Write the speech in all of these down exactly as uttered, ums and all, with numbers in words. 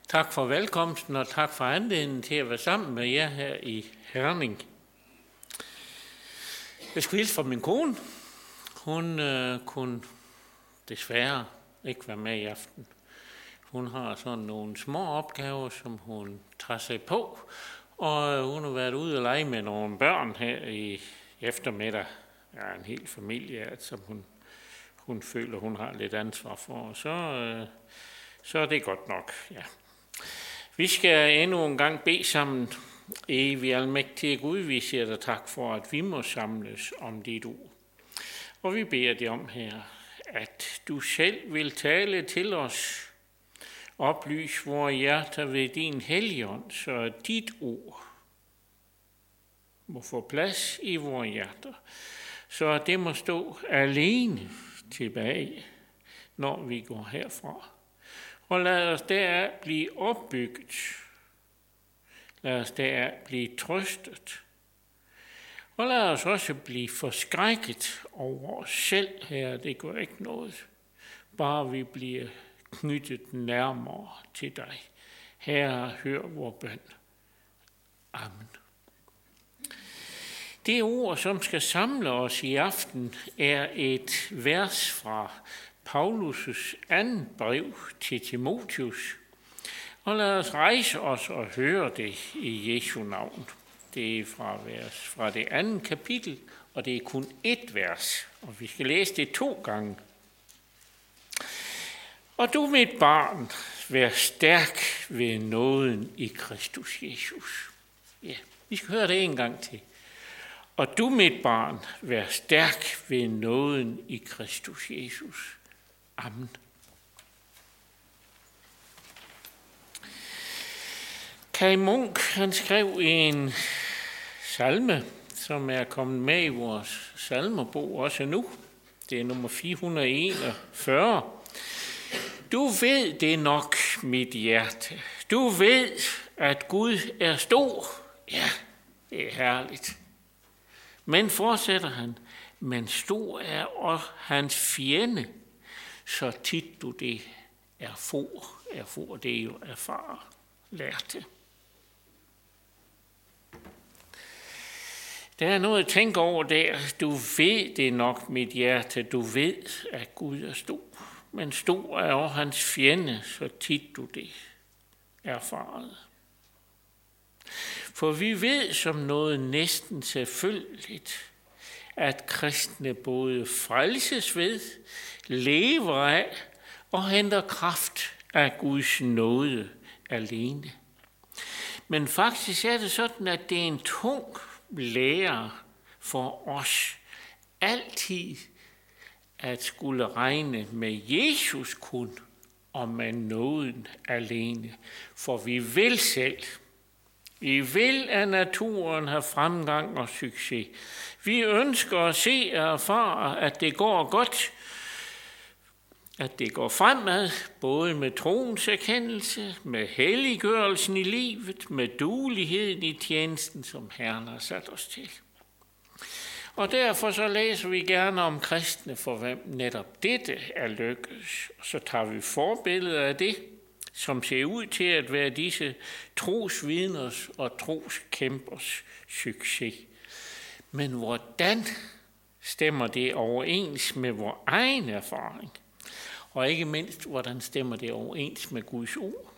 Tak for velkomsten, og tak for anledningen til at være sammen med jer her i Herning. Jeg skulle hilse fra min kone. Hun øh, kunne desværre ikke være med i aften. Hun har sådan nogle små opgaver, som hun tager sig på, og hun har været ude og lege med nogle børn her i eftermiddag. Ja, en hel familie, som hun, hun føler, hun har lidt ansvar for, og så, øh, så er det godt nok, ja. Vi skal endnu en gang bede sammen. Evig almægtige Gud, vi siger dig tak for, at vi må samles om dit ord. Og vi beder dig om her, at du selv vil tale til os. Oplys vores hjerter ved din helligånd, så dit ord må få plads i vores hjerter. Så det må stå alene tilbage, når vi går herfra. Og lad os deraf blive opbygget. Lad os deraf blive trøstet. Og lad os også blive forskrækket over os selv her. Det går ikke noget. Bare vi bliver knyttet nærmere til dig. Herre, hør vor bøn. Amen. Det ord, som skal samle os i aften, er et vers fra Paulus' andet brev til Timotheus. Og lad os rejse os og høre det i Jesu navn. Det er fra, vers, fra det andet kapitel, og det er kun ét vers, og vi skal læse det to gange. Og du, mit barn, vær stærk ved nåden i Kristus Jesus. Ja, vi skal høre det en gang til. Og du, mit barn, vær stærk ved nåden i Kristus Jesus. Amen. Kai Munk, han skrev en salme, som er kommet med i vores salmebog også nu. Det er nummer fire hundrede enogfyrre. Du ved det nok, mit hjerte. Du ved, at Gud er stor. Ja, det er herligt. Men fortsætter han, men stor er også hans fjende, så tit du det er for, er for det jo erfare lærte. Der er noget at tænke over der. Du ved det nok, mit hjerte. Du ved, at Gud er stor. Men stor er også hans fjende, så tit du det erfaret. For vi ved som noget næsten selvfølgeligt, at kristne både frelses ved, lever af og henter kraft af Guds nåde alene. Men faktisk er det sådan, at det er en tung lære for os altid at skulle regne med Jesus kun og med nåden alene. For vi vil selv. Vi vil af naturen have fremgang og succes. Vi ønsker at se og erfare, at det går godt, at det går fremad, både med troens erkendelse, med helliggørelsen i livet, med dueligheden i tjenesten, som Herren har sat os til. Og derfor så læser vi gerne om kristne, for hvem netop dette er lykkedes. Og så tager vi forbilleder af det, som ser ud til at være disse trosvidners og troskæmpers succes. Men hvordan stemmer det overens med vores egen erfaring? Og ikke mindst, hvordan stemmer det overens med Guds ord?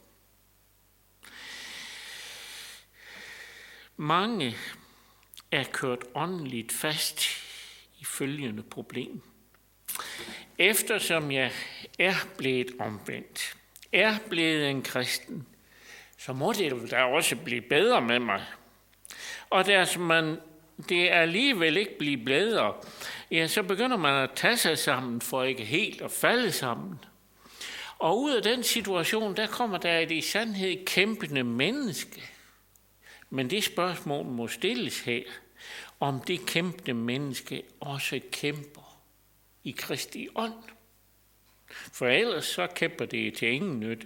Mange er kørt åndeligt fast i følgende problem. Eftersom jeg er blevet omvendt, er blevet en kristen, så må det da også blive bedre med mig. Og der man det alligevel ikke bliver bedre, ja, så begynder man at tage sig sammen for ikke helt at falde sammen. Og ud af den situation, der kommer der et i sandhed kæmpende menneske. Men det spørgsmål må stilles her, om det kæmpende menneske også kæmper i Kristi ånd. For ellers så kæmper det til ingen nytte.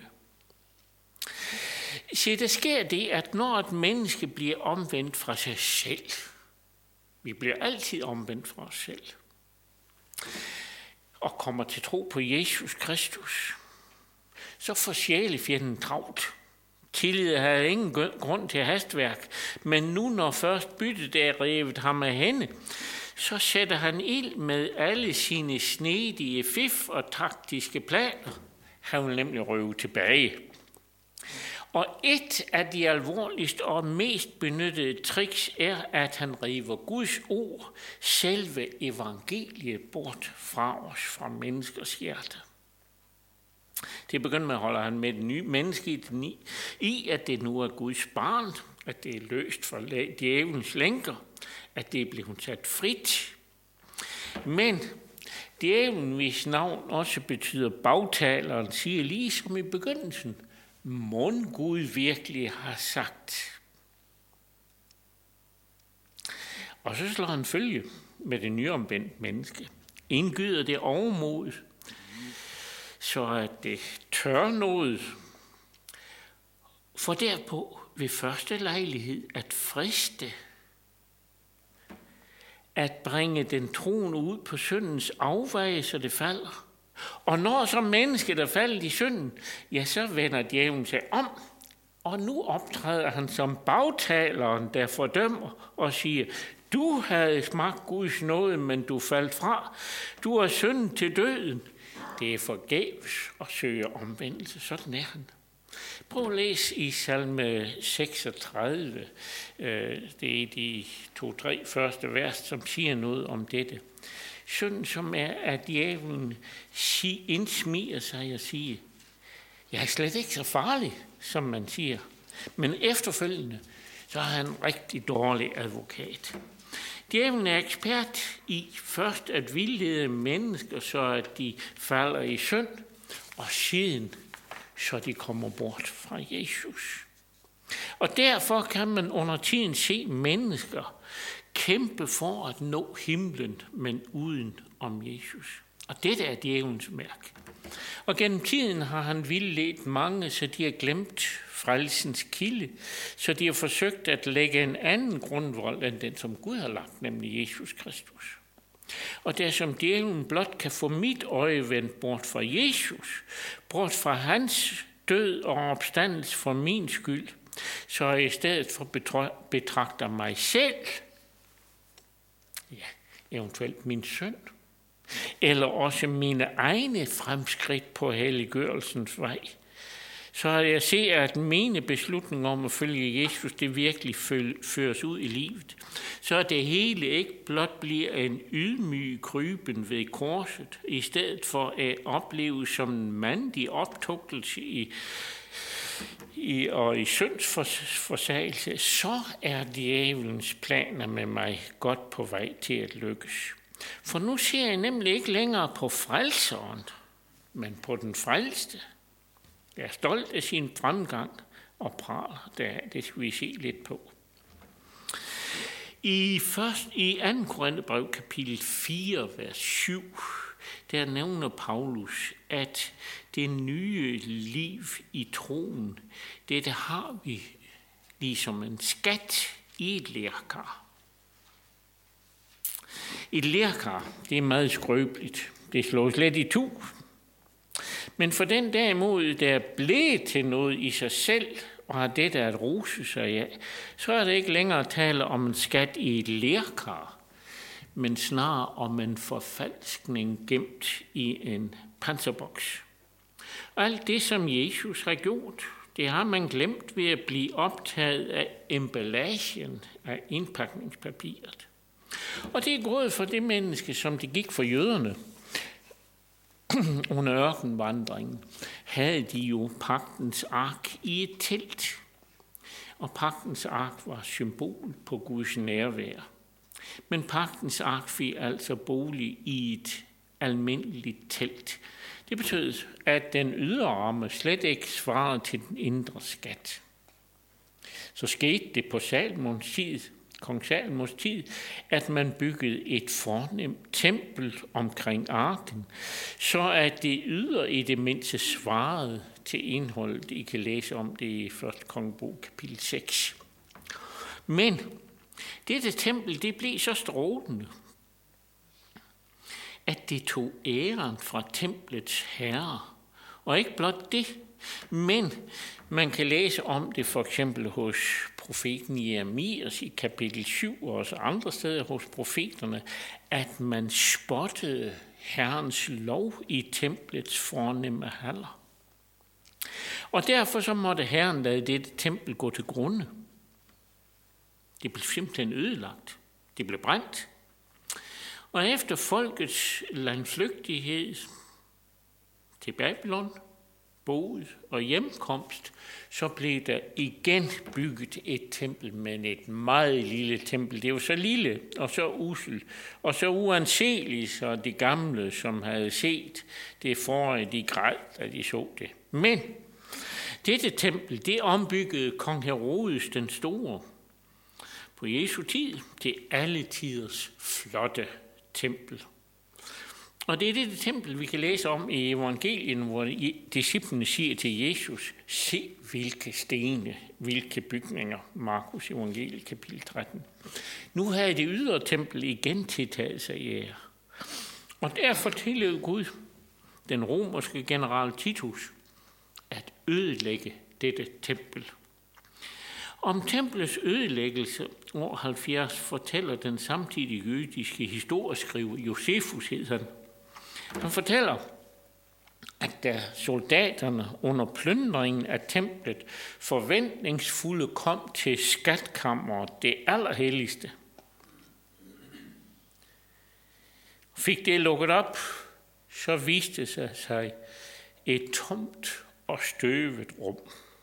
Se, der sker det, at når et menneske bliver omvendt fra sig selv, vi bliver altid omvendt fra os selv, og kommer til tro på Jesus Kristus, så får sjælefjenden travlt. tillid havde ingen grund til hastværk, men nu når først byttet er revet ham af hende, så sætter han ild med alle sine snedige fif og taktiske planer. Han vil nemlig røve tilbage. Og et af de alvorligste og mest benyttede tricks er, at han river Guds ord, selve evangeliet, bort fra os, fra menneskers hjerte. Til at begynde med holder han med det nye menneske i, at det nu er Guds barn, at det er løst fra djævelens lænker, at det er blevet sat frit. Men djævlen, hvis navn også betyder bagtaleren, siger ligesom i begyndelsen, mon Gud virkelig har sagt. Og så slår han følge med det nyomvendt menneske. Indgyder det overmod, så at det tør noget. For derpå ved første lejlighed at friste, at bringe den troende ud på syndens afveje, så det falder. Og når så mennesket er faldet i synden, ja, så vender djævlen sig om, og nu optræder han som bagtaleren, der fordømmer og siger, du havde smagt Guds nåde, men du faldt fra. Du er synden til døden. Det er forgæves at søge omvendelse. Sådan er han. Prøv at læse i salme seksogtredive. Det er de to-tre første vers, som siger noget om dette. Synden, som er, at djævlen indsmiger sig og siger, jeg er slet ikke så farlig, som man siger. Men efterfølgende, så er han en rigtig dårlig advokat. Djævlen er ekspert i først at vildlede mennesker, så at de falder i synd, og siden, så de kommer bort fra Jesus. Og derfor kan man under tiden se mennesker kæmpe for at nå himlen, men uden om Jesus. Og dette er djævelens mærke. Og gennem tiden har han vildledt mange, så de har glemt frelsens kilde, så de har forsøgt at lægge en anden grundvold end den, som Gud har lagt, nemlig Jesus Kristus. Og der som djævlen blot kan få mit øje vendt bort fra Jesus, bort fra hans død og opstandelse for min skyld, så jeg i stedet for betragter mig selv, ja, eventuelt min søn, eller også mine egne fremskridt på helliggørelsens vej, så har jeg set, at mine beslutninger om at følge Jesus, det virkelig føres ud i livet. Så at det hele ikke blot bliver en ydmyg kryben ved korset, i stedet for at opleve som en mandig optugtelse i, i, og i syndsforsagelse, så er djævelens planer med mig godt på vej til at lykkes. For nu ser jeg nemlig ikke længere på frelseren, men på den frelste. Jeg er stolt af sin fremgang og praler deraf. Det skal vi se lidt på. I, først, i anden Korintherbrev kapitel fire, vers syv, der nævner Paulus, at det nye liv i troen, dette har vi ligesom en skat i et lerkar. Et lerkar, det er meget skrøbeligt. Det slås let i tu. Men for den derimod, der er blevet til noget i sig selv, og har dette at rose sig af, så er det ikke længere tale om en skat i et lerkar, men snarere om en forfalskning gemt i en panserboks. Alt det, som Jesus har gjort, det har man glemt ved at blive optaget af emballagen af indpakningspapiret. Og det er gået for det menneske, som det gik for jøderne. Under ørkenvandringen havde de jo pagtens ark i et telt. Og pagtens ark var symbol på Guds nærvær. Men pagtens ark fik altså bolig i et almindeligt telt. Det betød, at den ydre ramme slet ikke svarede til den indre skat. Så skete det på Salmons tid, kong Salomos tid, at man byggede et fornemt tempel omkring arken, så at det ydre i det mindste svarede til indholdet. I kan læse om det i første kongebog kapitel seks. Men dette tempel, det blev så strålende, at det tog æren fra templets herre. Og ikke blot det, Men man kan læse om det for eksempel hos profeten Jeremias i kapitel syv og også andre steder hos profeterne, at man spottede Herrens lov i templets fornemme haller. Og derfor så måtte Herren lade dette tempel gå til grunde. Det blev simpelthen ødelagt. Det blev brændt. Og efter folkets landflygtighed til Babylon, boet og hjemkomst, så blev der igen bygget et tempel, men et meget lille tempel. Det var så lille og så usel og så uanseligt, så de gamle, som havde set det forrige, de græd, da de så det. Men dette tempel, det ombyggede kong Herodes den Store på Jesu tid til alle tiders flotte tempel. Og det er det tempel, vi kan læse om i evangelien, hvor disciplene siger til Jesus, se hvilke stene, hvilke bygninger, Markus evangeliet kapitel tretten. Nu havde det ydre tempel igen tiltaget sig ære. Og derfor tillod Gud den romerske general Titus at ødelægge dette tempel. Om templets ødelæggelse år halvfjerds fortæller den samtidige jødiske historieskriver Josefus hed han. Han fortæller, at da soldaterne under plyndringen af templet forventningsfulde kom til skatkammeret, det allerhelligste, fik det lukket op, så viste sig sig et tomt og støvet rum.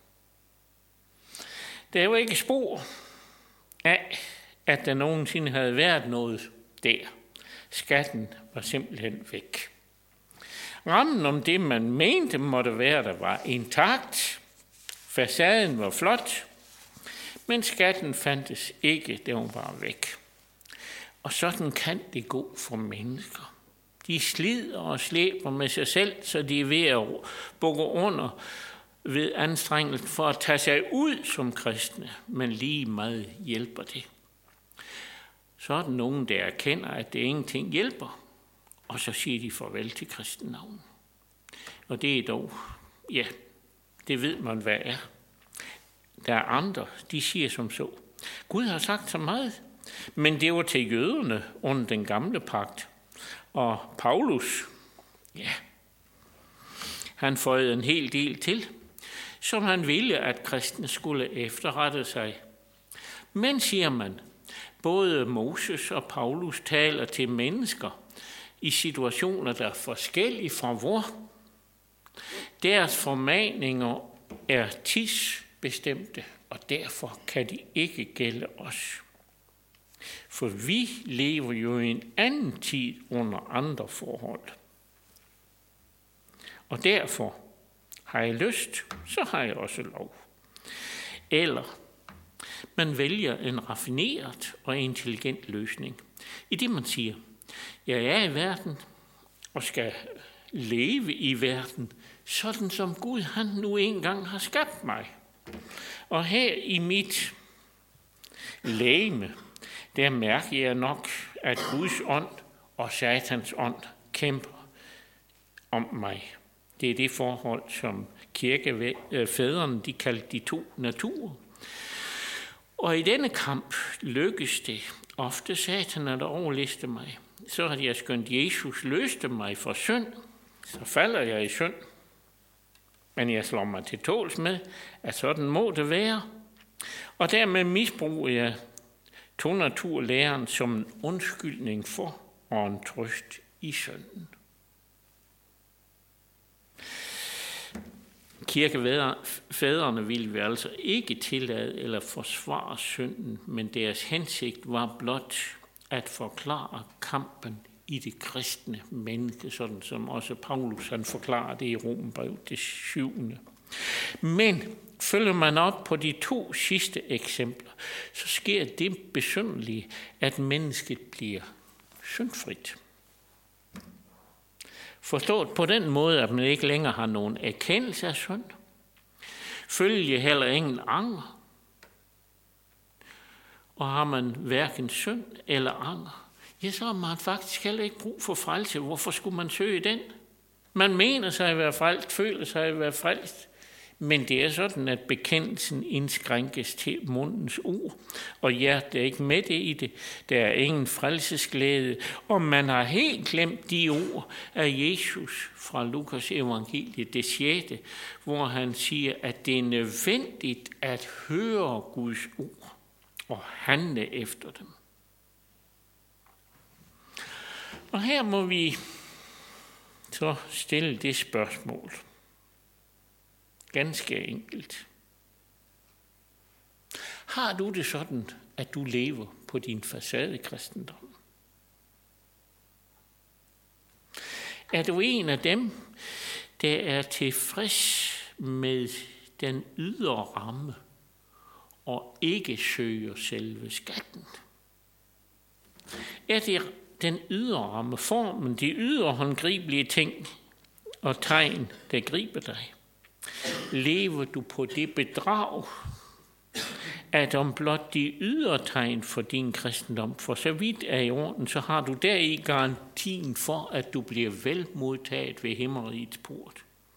Der var ikke spor af, at der nogensinde havde været noget der. Skatten var simpelthen væk. Rammen om det, man mente måtte være, der var intakt. Facaden var flot, men skatten fandtes ikke, det var bare væk. Og sådan kan det gå for mennesker. De slider og slæber med sig selv, så de er ved at bukke under ved anstrengelsen for at tage sig ud som kristne, men lige meget hjælper det. Så er der nogen, der erkender, at det ingenting hjælper, og så siger de farvel til kristennavnet. Og det er dog, ja, det ved man, hvad er. Der er andre, de siger som så. Gud har sagt så meget, men det var til jøderne under den gamle pagt. Og Paulus, ja, han føjede en hel del til, som han ville, at kristne skulle efterrette sig. Men, siger man, både Moses og Paulus taler til mennesker i situationer, der er forskellige fra vor. Deres formaninger er tidsbestemte, og derfor kan de ikke gælde os. For vi lever jo i en anden tid under andre forhold. Og derfor har jeg lyst, så har jeg også lov. Eller man vælger en raffineret og intelligent løsning. I det man siger, jeg er i verden og skal leve i verden, sådan som Gud han nu engang har skabt mig. Og her i mit legeme, der mærker jeg nok, at Guds ånd og Satans ånd kæmper om mig. Det er det forhold, som kirkefædrene de kaldte de to naturer. Og i denne kamp lykkes det ofte Satan at overliste mig. Så har jeg skønt, Jesus løste mig for synd, så falder jeg i synd. Men jeg slår mig til tåls med, at sådan må det være. Og dermed misbruger jeg to-naturlæren som en undskyldning for og en trøst i synden. Kirkefædrene ville vi altså ikke tillade eller forsvare synden, men deres hensigt var blot at forklare kampen i det kristne menneske, sådan som også Paulus han forklarer det i Romerbrevet det syvende. Men følger man op på de to sidste eksempler, så sker det besynderlige, at mennesket bliver syndfrit. Forstået på den måde, at man ikke længere har nogen erkendelse af synd. Følger heller ingen anger. Og har man hverken synd eller anger, ja, så har man faktisk heller ikke brug for frelse. Hvorfor skulle man søge den? Man mener sig at være frelst, føler sig at være frelst. Men det er sådan, at bekendelsen indskrænkes til mundens ord, og hjertet er ikke med det i det. Der er ingen frelsesglæde, og man har helt glemt de ord af Jesus fra Lukas evangelie, det sjette, hvor han siger, at det er nødvendigt at høre Guds ord og handle efter dem. Og her må vi så stille det spørgsmål. Ganske enkelt. Har du det sådan, at du lever på din facadekristendom? Er du en af dem, der er tilfreds med den ydre ramme og ikke søger selve skatten? Er det den ydre ramme, formen, de ydre håndgribelige ting og tegn, der griber dig? Lever du på det bedrag, at om blot de ydre tegn for din kristendom for så vidt er i orden, så har du deri garantien for, at du bliver vel modtaget ved himmerigets port.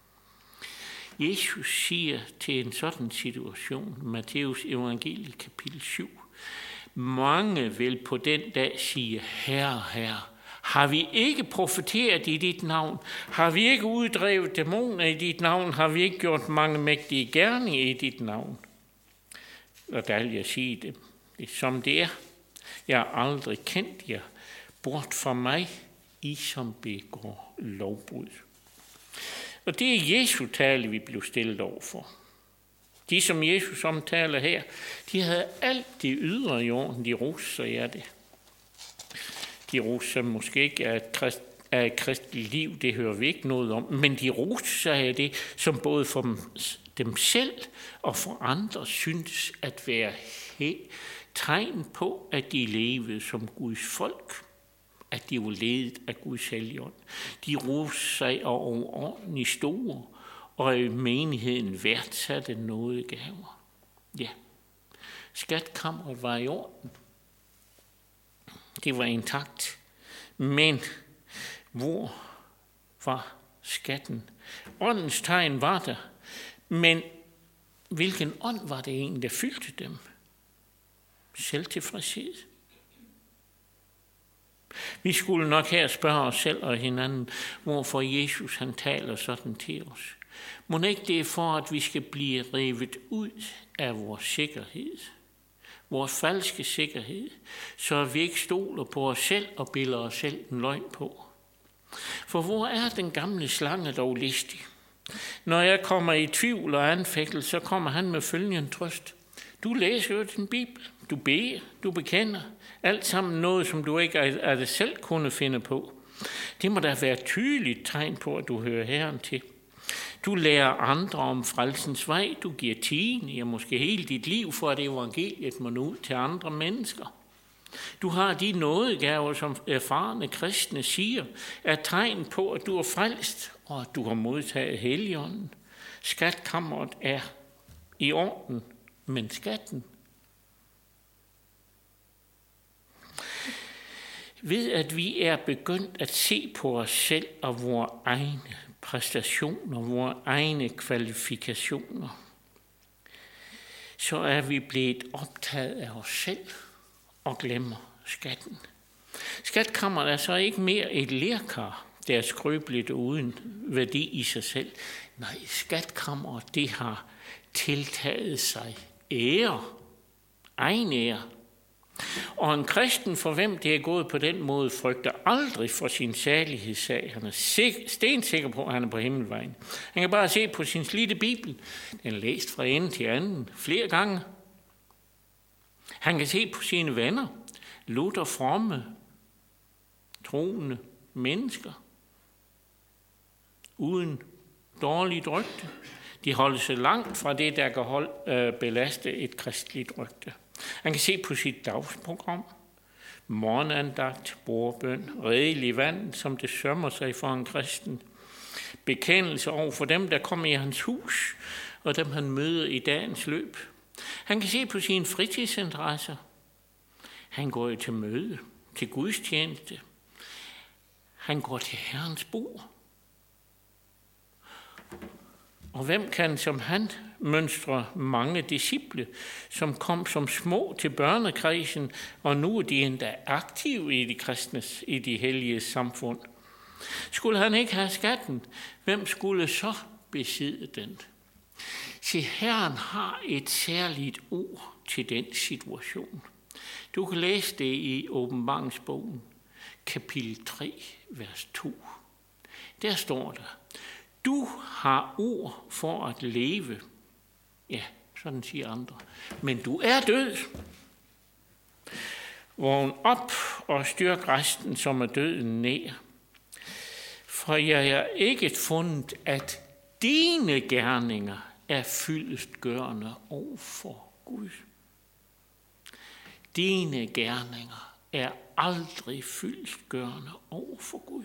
Jesus siger til en sådan situation, Matthæus evangelie kapitel syv, mange vil på den dag sige, Herre, Herre, har vi ikke profeteret i dit navn? Har vi ikke uddrevet dæmoner i dit navn? Har vi ikke gjort mange mægtige gerninger i dit navn? Og der vil jeg sige det, det er, som det er. Jeg har aldrig kendt jer. Bort fra mig, I som begår lovbrud. Og det er Jesu tale, vi blev stillet overfor. De, som Jesus omtaler her, de havde alt det ydre i orden, de roste sig af det. De roste sig måske ikke af et, krist, af et kristeligt liv, det hører vi ikke noget om, men de roste sig af det, som både for dem, dem selv og for andre synes at være he- tegn på, at de levede som Guds folk, at de var ledet af Guds helligånd. De roste sig overordentligt store, og i menigheden værdsatte nådegaver. Ja, skatkammeret var i orden. Det var intakt. Men hvor var skatten? Åndens tegn var der, men hvilken ånd var det egentlig, der fyldte dem? Selvtilfredshed. Vi skulle nok her spørge os selv og hinanden, hvorfor Jesus han taler sådan til os. Må ikke det er for, at vi skal blive revet ud af vores sikkerhed, vores falske sikkerhed, så vi ikke stoler på os selv og bilder os selv en løgn på. For hvor er den gamle slange dog listig? Når jeg kommer i tvivl og anfægtelse, så kommer han med følgende trøst. Du læser jo din Bibel, du beder, du bekender, alt sammen noget, som du ikke af det selv kunne finde på. Det må da være et tydeligt tegn på, at du hører Herren til. Du lærer andre om frelsens vej, du giver tiende, og måske hele dit liv, for at evangeliet må nå ud til andre mennesker. Du har de nådegaver, som erfarne kristne siger, er tegn på, at du er frelst, og at du har modtaget Helligånden. Skatkammeret er i orden, men skatten. Ved at vi er begyndt at se på os selv og vores egne præstationer, vores egne kvalifikationer, så er vi blevet optaget af os selv og glemmer skatten. Skatkammeret er så ikke mere et lerkar, der er skrøbeligt uden værdi i sig selv. Nej, skatkammeret, det har tiltaget sig ære, egen ære. Og en kristen, for hvem det er gået på den måde, frygter aldrig for sin særlighedssag. Han er stensikker på, at han er på himmelvejen. Han kan bare se på sin slidte Bibel. Den er læst fra ende til anden flere gange. Han kan se på sine venner, lutter fromme, troende mennesker, uden dårligt rygte. De holder sig langt fra det, der kan holde, øh, belaste et kristeligt rygte. Han kan se på sit dagsprogram, morgenandagt, bordbøn, redelig vand, som det sømmer sig for en kristen, bekendelse over for dem, der kommer i hans hus, og dem han møder i dagens løb. Han kan se på sine fritidsinteresser. Han går jo til møde, til gudstjeneste. Han går til Herrens bord. Og hvem kan som han mønstre mange disciple, som kom som små til børnekredsen, og nu er de endda aktive i de kristnes, i de hellige samfund. Skulle han ikke have skatten, hvem skulle så besidde den? Se, Herren har et særligt ord til den situation. Du kan læse det i Åbenbaringsbogen, kapitel tre, vers to. Der står der, du har ord for at leve. Ja, sådan siger andre. Men du er død. Vågn op og styrk resten, som er døden ned. For jeg er ikke fundet, at dine gerninger er fyldestgørende over for Gud. Dine gerninger er aldrig fyldestgørende over for Gud.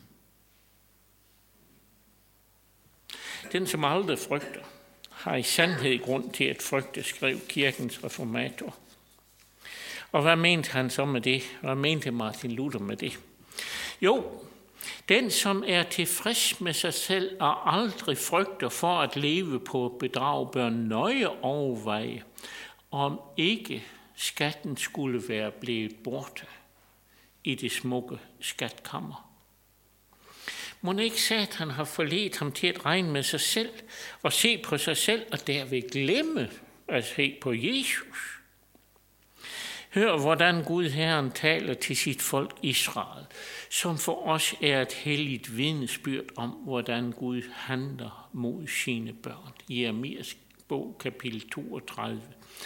Den, som aldrig frygter, har i sandhed grund til at frygte, skrev kirkens reformator. Og hvad mente han så med det? Hvad mente Martin Luther med det? Jo, den, som er tilfreds med sig selv og aldrig frygter for at leve på bedrag, bør nøje overveje, om ikke skatten skulle være blevet borte i det smukke skatkammer. Må ikke Satan har forledt ham til at regne med sig selv og se på sig selv og derved glemme at se på Jesus. Hør, hvordan Gud Herren taler til sit folk Israel, som for os er et helligt vidnesbyrd om, hvordan Gud handler mod sine børn. Jeremias bog, kapitel toogtredive,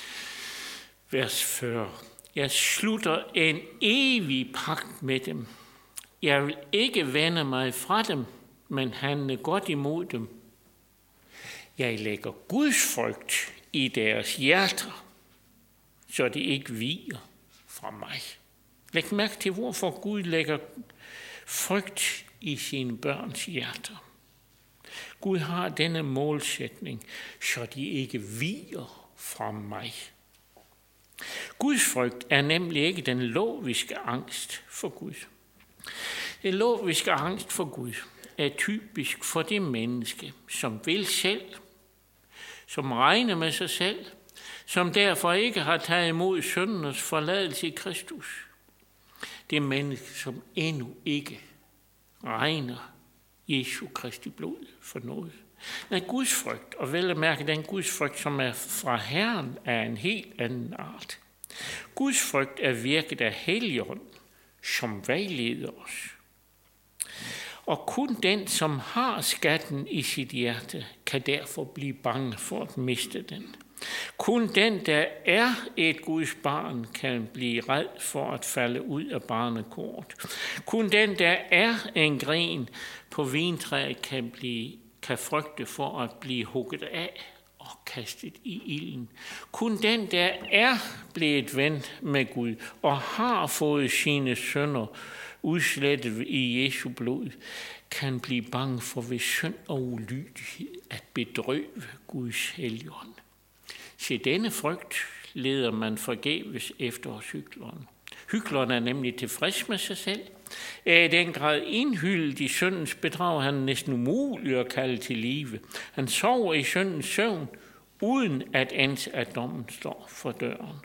vers fyrre. Jeg slutter en evig pagt med dem. Jeg vil ikke vende mig fra dem, men handle godt imod dem. Jeg lægger Guds frygt i deres hjerter, så de ikke viger fra mig. Læg mærke til, hvorfor Gud lægger frygt i sine børns hjerter. Gud har denne målsætning, så de ikke viger fra mig. Guds frygt er nemlig ikke den loviske angst for Gud. Den loviske angst for Gud er typisk for det menneske, som vil selv, som regner med sig selv, som derfor ikke har taget imod syndernes forladelse i Kristus. Det menneske, som endnu ikke regner Jesu Kristi blod for noget. Men Guds frygt, og vel at mærke den Guds frygt, som er fra Herren, er en helt anden art. Guds frygt er virket af Helligånden, som vejleder os. Og kun den, som har skatten i sit hjerte, kan derfor blive bange for at miste den. Kun den, der er et Guds barn, kan blive ræd for at falde ud af barnekort. Kun den, der er en gren på vintræet, kan, blive, kan frygte for at blive hugget af og kastet i ilden. Kun den, der er blevet ven med Gud og har fået sine synder udslettet i Jesu blod, kan blive bange for ved synd og ulydighed at bedrøve Guds helligånd. Se, denne frygt leder man forgæves efter hos hykleren. Hykleren er nemlig tilfreds med sig selv. Er i den grad indhyldet i syndens bedrag, han er næsten umulig at kalde til live. Han sover i syndens søvn, uden at ens at dommen står for døren.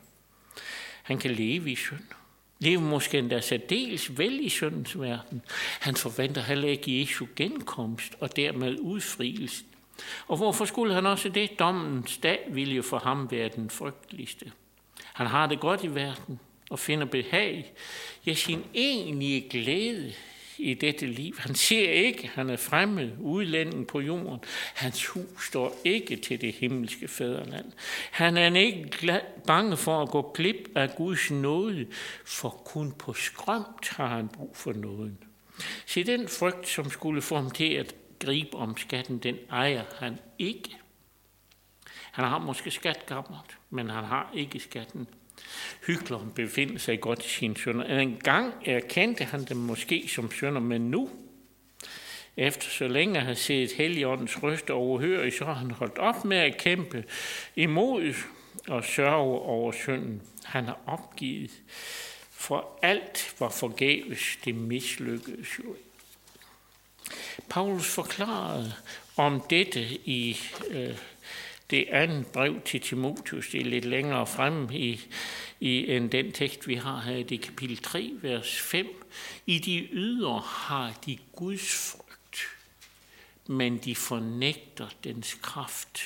Han kan leve i synd. Leve måske endda særdeles vel i syndens verden. Han forventer heller ikke Jesu genkomst og dermed udfrielsen. Og hvorfor skulle han også det? Dommens dag ville jo for ham være den frygteligste. Han har det godt i verden og finder behag, ja, sin egentlige glæde i dette liv. Han ser ikke, han er fremmed, udlænding på jorden. Hans hus står ikke til det himmelske fædreland. Han er ikke glad, bange for at gå glip af Guds nåde, for kun på skrømt har han brug for nåden. Se, den frygt, som skulle få ham til at gribe om skatten, den ejer han ikke. Han har måske skatkammeret, men han har ikke skatten. Hykleren befinder sig godt i sine synder. En gang erkendte han dem måske som synder, men nu, efter så længe har set Helligåndens røst overhørig, så har han holdt op med at kæmpe imod og sørge over synden. Han har opgivet, for alt var forgæves, det mislykkedes jo. Paulus forklarede om dette i øh, det andet brev til Timotheus. Det er lidt længere fremme i, i end den tekst, vi har her i det kapitel tre, vers fem. I de ydre har de Guds frygt, men de fornægter dens kraft.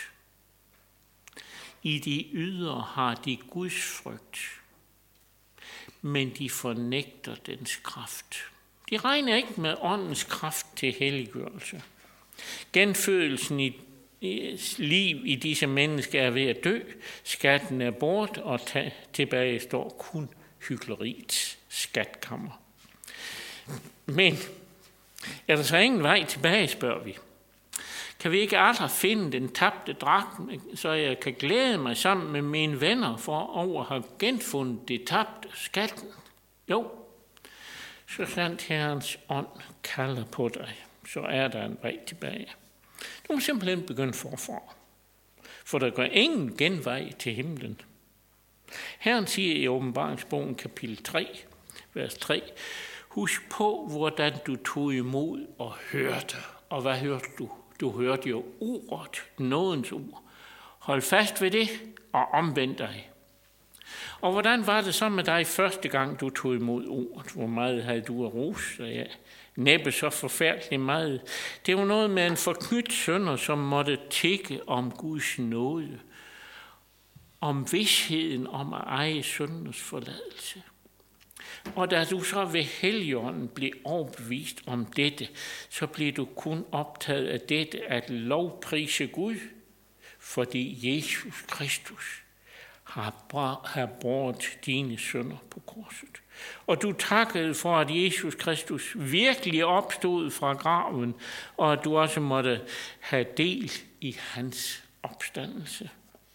I de ydre har de Guds frygt, men de fornægter dens kraft. De regner ikke med åndens kraft til helliggørelse. Genfødelsen i liv i disse mennesker er ved at dø. Skatten er bort, og tilbage står kun hykleriets skatkammer. Men er der så ingen vej tilbage, spørger vi. Kan vi ikke aldrig finde den tabte dragt, så jeg kan glæde mig sammen med mine venner for over at have genfundet det tabte skatten? Jo, så sandt Herrens ånd kalder på dig, så er der en vej tilbage. Du må simpelthen begynde forfra, for der går ingen genvej til himlen. Herren siger i Åbenbaringsbogen kapitel tre, vers tre, husk på, hvordan du tog imod og hørte. Og hvad hørte du? Du hørte jo ordet, nådens ord. Hold fast ved det og omvend dig. Og hvordan var det så med dig første gang, du tog imod ordet? Hvor meget havde du at rose? Ja, næppe så forfærdeligt meget. Det var noget med en forknydt sønder, som måtte tikke om Guds nåde. Om vidsheden om at eje syndernes forladelse. Og da du så ved Helligånden blev overbevist om dette, så blev du kun optaget af dette at lovprise Gud, fordi Jesus Kristus har båret dine synder på korset. Og du takkede for, at Jesus Kristus virkelig opstod fra graven, og at du også måtte have del i hans opstandelse.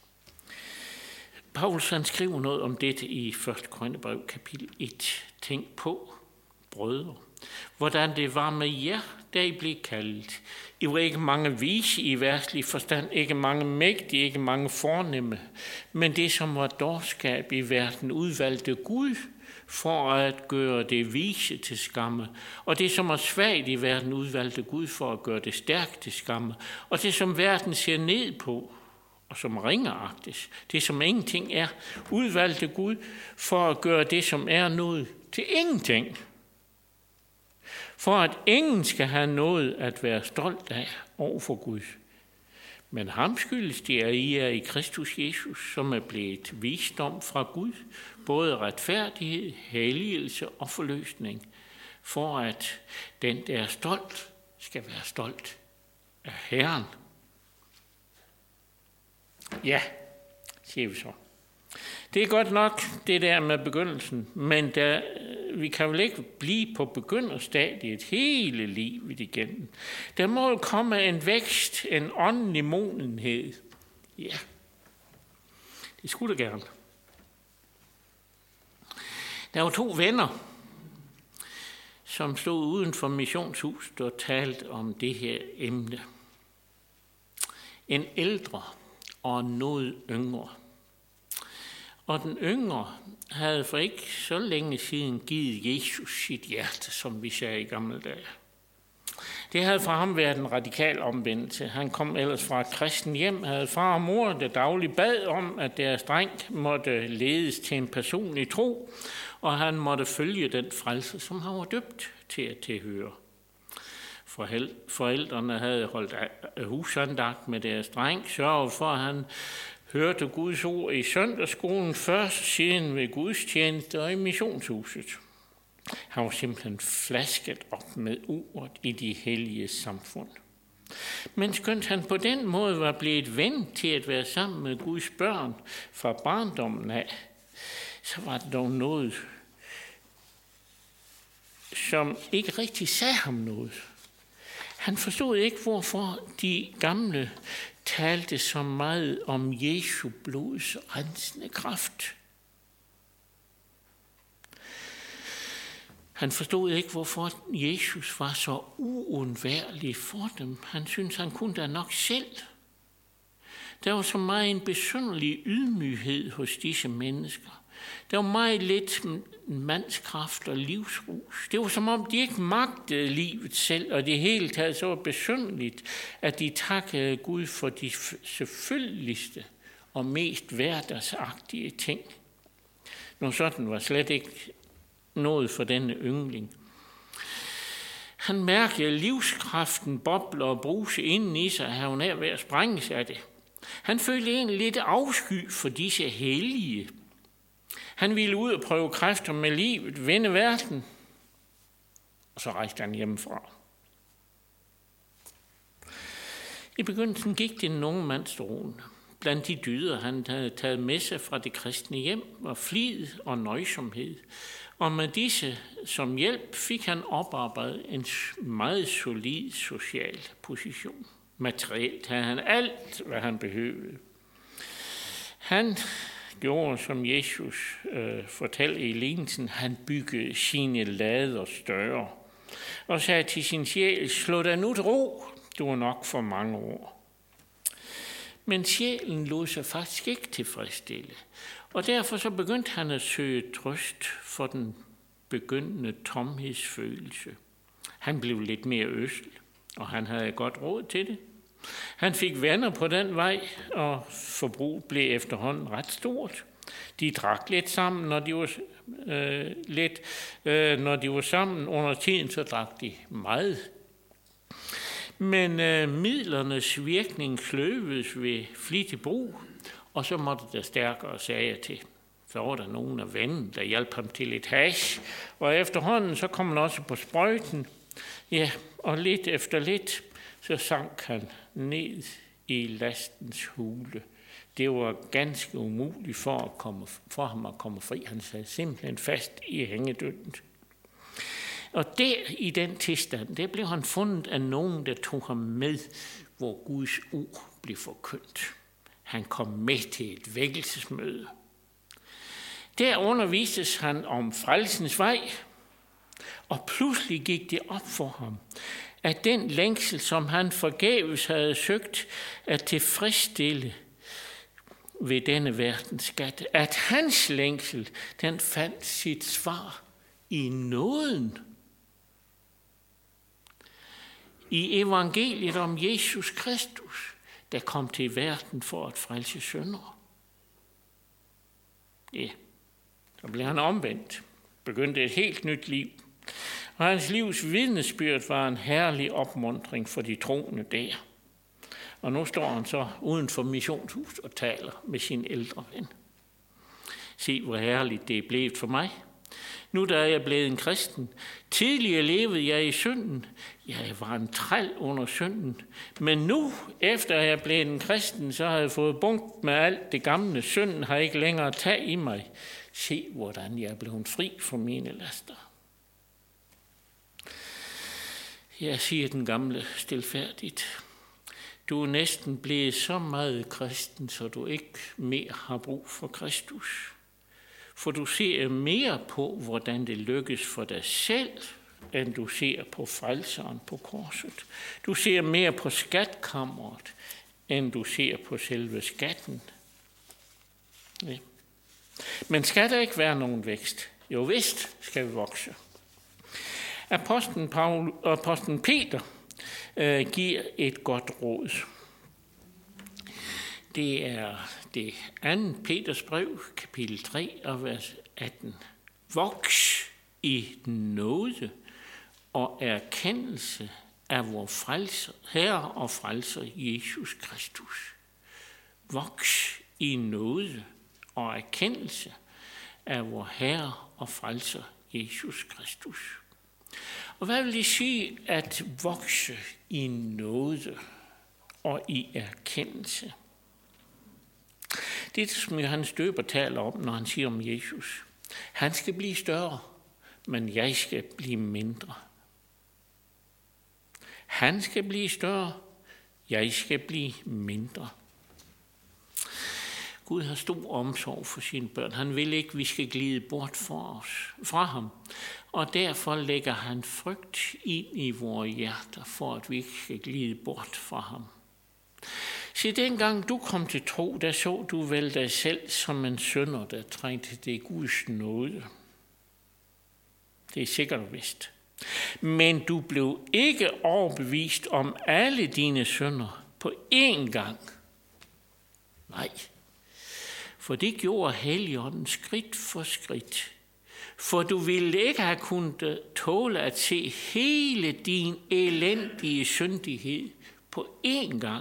Paulus han skriver noget om dette i første Korintherbrev kapitel et. Tænk på, brødre, hvordan det var med jer, da I blev kaldet. I var ikke mange vise i verdslig forstand, ikke mange mægtige, ikke mange fornemme, men det, som var dårskab i verden, udvalgte Gud for at gøre det vise til skamme, og det, som var svagt i verden, udvalgte Gud for at gøre det stærkt til skamme, og det, som verden ser ned på, og som ringeagtes, det som ingenting er, udvalgte Gud for at gøre det, som er noget, til ingenting. For at ingen skal have noget at være stolt af over for Gud. Men ham skyldes det, at I er i Kristus Jesus, som er blevet visdom fra Gud, både retfærdighed, helligelse og forløsning, for at den, der er stolt, skal være stolt af Herren. Ja, siger vi så. Det er godt nok det der med begyndelsen, men der, vi kan vel ikke blive på begynderstadiet hele livet igen. Der må jo komme en vækst, en åndelig modenhed. Ja, det skulle da gerne. Der var to venner, som stod uden for missionshuset og talte om det her emne. En ældre og noget yngre. Og den yngre havde for ikke så længe siden givet Jesus sit hjerte, som vi sagde i gamle dage. Det havde for ham været en radikal omvendelse. Han kom ellers fra et kristen hjem, havde far og mor, der dagligt bad om, at deres dreng måtte ledes til en personlig tro, og han måtte følge den frelse, som han var døbt til at tilhøre. Forældrene havde holdt husandagt med deres dreng, sørget for, at han hørte Guds ord i søndagsskolen først, siden ved gudstjeneste og i missionshuset. Han var simpelthen flasket op med ordet i de hellige samfund. Men skønt han på den måde var blevet vendt til at være sammen med Guds børn fra barndommen af, så var det dog noget, som ikke rigtig sagde ham noget. Han forstod ikke, hvorfor de gamle talte så meget om Jesu blods rensende kraft. Han forstod ikke, hvorfor Jesus var så uundværlig for dem. Han syntes, han kunne da nok selv. Der var så meget en besynderlig ydmyghed hos disse mennesker. Der var meget lidt mandskraft og livsrus. Det var som om, de ikke magtede livet selv, og det hele taget så var besynderligt, at de takkede Gud for de selvfølgeligste og mest hverdagsagtige ting. Noget sådan var slet ikke noget for denne yngling. Han mærkede livskraften boble og bruse inden i sig, at han var ved at sprænges af det. Han følte egentlig lidt afsky for disse hellige. Han ville ud og prøve kræfter med livet, vende verden, og så rejste han hjemmefra. I begyndelsen gik det en ung mand strålende. Blandt de dyder, han havde taget med sig fra det kristne hjem, var flid og nøjsomhed. Og med disse som hjælp fik han oparbejdet en meget solid social position. Materielt havde han alt, hvad han behøvede. Han gjorde, som Jesus øh, fortalte i lignelsen, han byggede sine lader større, og sagde til sin sjæl, slå dig nu til ro, du er nok for mange år. Men sjælen lod sig faktisk ikke tilfredsstille, og derfor så begyndte han at søge trøst for den begyndende tomhedsfølelse. Han blev lidt mere ødsel, og han havde godt råd til det. Han fik venner på den vej, og forbruget blev efterhånden ret stort. De drak lidt sammen, når de var, øh, lidt, øh, når de var sammen. Under tiden så drak de meget. Men øh, midlernes virkning sløvedes ved flittig brug, og så måtte der stærkere sager til. Så var der nogen af vennen, der hjalp ham til lidt hash, og efterhånden så kom han også på sprøjten. Ja, og lidt efter lidt, så sank han ned i lastens hule. Det var ganske umuligt for, at komme, for ham at komme fri. Han sad simpelthen fast i hængedyndet. Og der i den tilstand, der blev han fundet af nogen, der tog ham med, hvor Guds ord blev forkyndt. Han kom med til et vækkelsesmøde. Der undervistes han om frelsens vej, og pludselig gik det op for ham, at den længsel, som han forgæves havde søgt at tilfredsstille ved denne verdens skat, at hans længsel, den fandt sit svar i nåden. I evangeliet om Jesus Kristus, der kom til verden for at frelse syndere. Ja, så blev han omvendt, begyndte et helt nyt liv. Og hans livs vidnesbyrd var en herlig opmuntring for de troende der. Og nu står han så uden for missionshuset og taler med sin ældre ven. Se, hvor herligt det er blevet for mig. Nu da jeg er blevet en kristen. Tidligere levede jeg i synden. Jeg var en træl under synden. Men nu, efter jeg er blevet en kristen, så har jeg fået bunkt med alt det gamle. Synden har ikke længere tag i mig. Se, hvordan jeg er blevet fri for mine laster. Jeg siger den gamle stilfærdigt. Du er næsten blevet så meget kristen, så du ikke mere har brug for Kristus. For du ser mere på, hvordan det lykkes for dig selv, end du ser på frelseren på korset. Du ser mere på skatkammeret, end du ser på selve skatten. Ja. Men skal der ikke være nogen vækst? Jo vist skal vi vokse. Apostlen, Paul, apostlen Peter øh, giver et godt råd. Det er det andet Peters brev, kapitel tre, og vers atten. Voks i nåde og erkendelse af vor frelser, Herre og frelser Jesus Kristus. Voks i nåde og erkendelse af vor Herre og frelser Jesus Kristus. Og hvad vil det sige at vokse i nåde og i erkendelse? Det er det, som Johannes Døber taler om, når han siger om Jesus. Han skal blive større, men jeg skal blive mindre. Han skal blive større, jeg skal blive mindre. Gud har stor omsorg for sine børn. Han vil ikke, at vi skal glide bort fra, os, fra ham. Og derfor lægger han frygt ind i vores hjerter, for at vi ikke skal glide bort fra ham. Se, dengang du kom til tro, der så du vel dig selv som en synder, der trængte det Guds nåde. Det er sikkert og vist. Men du blev ikke overbevist om alle dine synder på én gang. Nej, for det gjorde Helligånden skridt for skridt. For du ville ikke have kunnet tåle at se hele din elendige syndighed på én gang.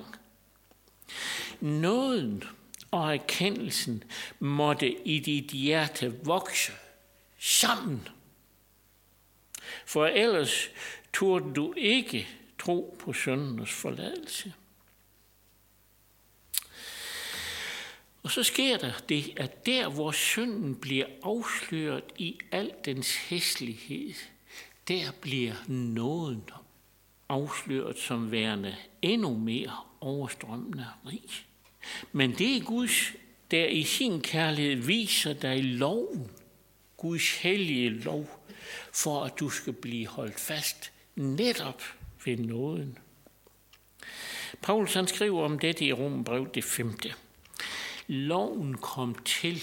Nåden og erkendelsen måtte i dit hjerte vokse sammen. For ellers turde du ikke tro på syndernes forladelse. Og så sker der det, at der hvor synden bliver afsløret i al dens hæslighed, der bliver nåden afsløret som værende endnu mere overstrømmende rig. Men det er Guds, der i sin kærlighed viser dig loven, Guds hellige lov, for at du skal blive holdt fast netop ved nåden. Paulus han skriver om dette i Romerbrevet det femte. Loven kom til,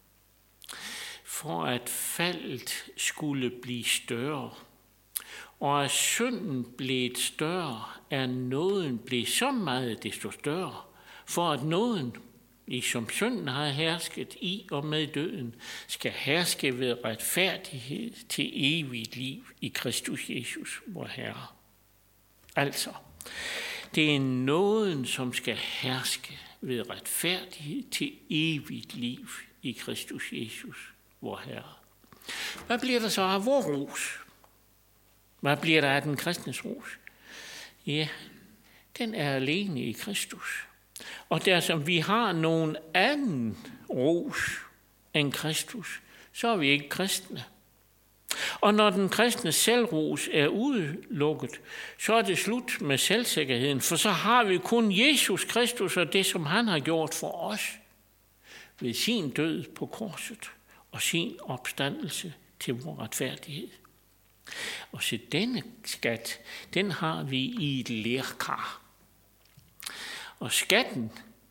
for at faldet skulle blive større, og at synden blev større, er nåden blev så meget desto større, for at nåden, ligesom synden har hersket i og med døden, skal herske ved retfærdighed til evigt liv i Kristus Jesus, vor Herre. Altså, det er nåden, som skal herske ved retfærdighed til evigt liv i Kristus Jesus, vor Herre. Hvad bliver der så af vor ros? Hvad bliver der af den kristnes ros? Ja, den er alene i Kristus. Og der som vi har nogen anden ros end Kristus, så er vi ikke kristne. Og når den kristne selvros er udelukket, så er det slut med selvsikkerheden, for så har vi kun Jesus Kristus og det, som han har gjort for os ved sin død på korset og sin opstandelse til vor retfærdighed. Og så denne skat, den har vi i et lerkar. Og skatten,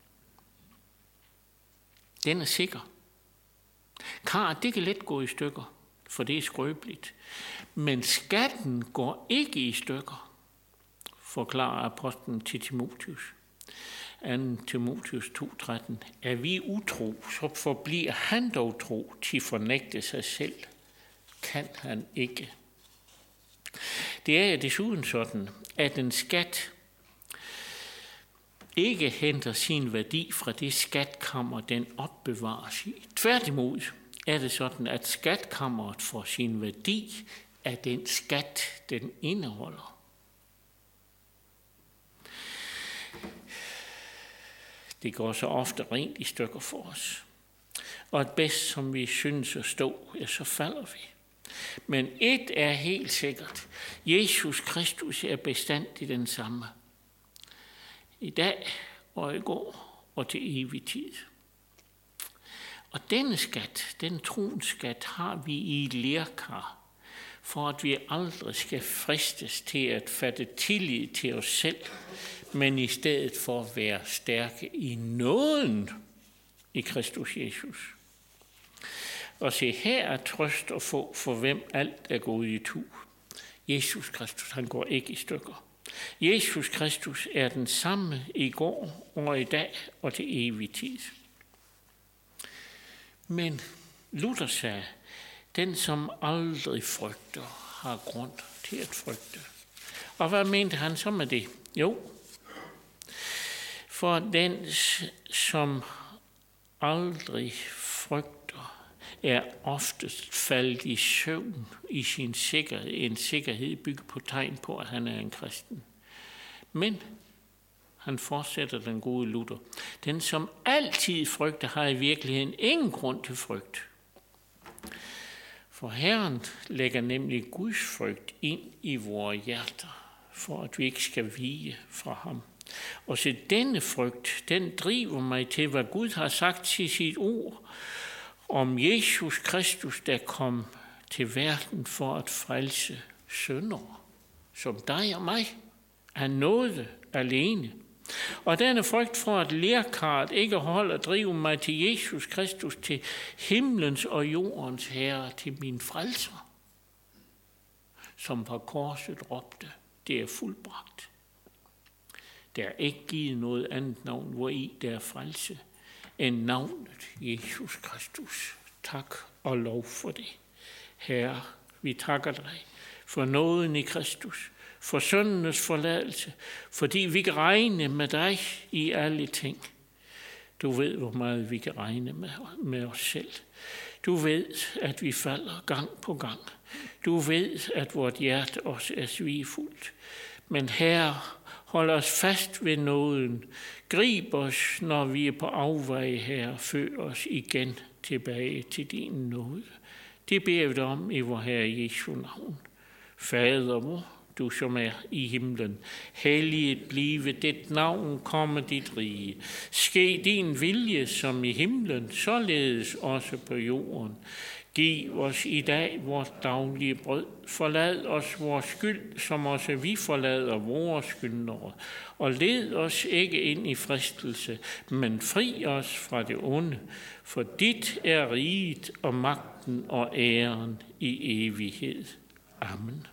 den er sikker. Karret, det kan let gå i stykker, for det er skrøbeligt. Men skatten går ikke i stykker, forklarer apostlen til Timotheus. anden Timotheus to tretten. Er vi utro, så forbliver han dog tro, til fornægte sig selv. Kan han ikke. Det er desuden sådan, at en skat ikke henter sin værdi fra det skatkammer, den opbevares i. Tværtimod er det sådan, at skatkammeret får sin værdi af den skat, den indeholder. Det går så ofte rent i stykker for os. Og at bedst som vi synes at stå, ja, så falder vi. Men et er helt sikkert. Jesus Kristus er bestandig den samme. I dag og i går og til evig tid. Og denne skat, den troens skat, har vi i et lerkar, for at vi aldrig skal fristes til at fatte tillid til os selv, men i stedet for at være stærke i nåden i Kristus Jesus. Og se, her er trøst at få, for hvem alt er gået i tu. Jesus Kristus, han går ikke i stykker. Jesus Kristus er den samme i går og i dag og til evig tid. Men Luther sagde, den som aldrig frygter, har grund til at frygte. Og hvad mente han så med det? Jo, for den som aldrig frygter, er oftest faldet i søvn i sin sikkerhed, en sikkerhed bygget på tegn på, at han er en kristen. Men han fortsætter den gode Luther. Den, som altid frygter, har i virkeligheden ingen grund til frygt. For Herren lægger nemlig Guds frygt ind i vores hjerter, for at vi ikke skal vige fra ham. Og så denne frygt, den driver mig til, hvad Gud har sagt til sit ord, om Jesus Kristus, der kom til verden for at frelse syndere, som dig og mig, er nåde alene. Og denne frygt for, at lerkarret ikke holder drive mig til Jesus Kristus, til himlens og jordens herre, til min frelser, som på korset råbte, det er fuldbragt. Der er ikke givet noget andet navn, hvori der er frelse, end navnet Jesus Kristus. Tak og lov for det. Herre, vi takker dig for nåden i Kristus, for syndenes forladelse, fordi vi kan regne med dig i alle ting. Du ved, hvor meget vi kan regne med, med os selv. Du ved, at vi falder gang på gang. Du ved, at vort hjerte også er svigefuldt. Men Herre, hold os fast ved nåden. Grib os, når vi er på afveje, Herre. Før os igen tilbage til din nåde. Det beder vi dig om i vor Herre Jesu navn. Fader vor, du som er i himlen, helliget blive dit navn, komme dit rige. Ske din vilje som i himlen, således også på jorden. Giv os i dag vores daglige brød. Forlad os vores skyld, som også vi forlader vores skyldnere. Og led os ikke ind i fristelse, men fri os fra det onde. For dit er riget og magten og æren i evighed. Amen.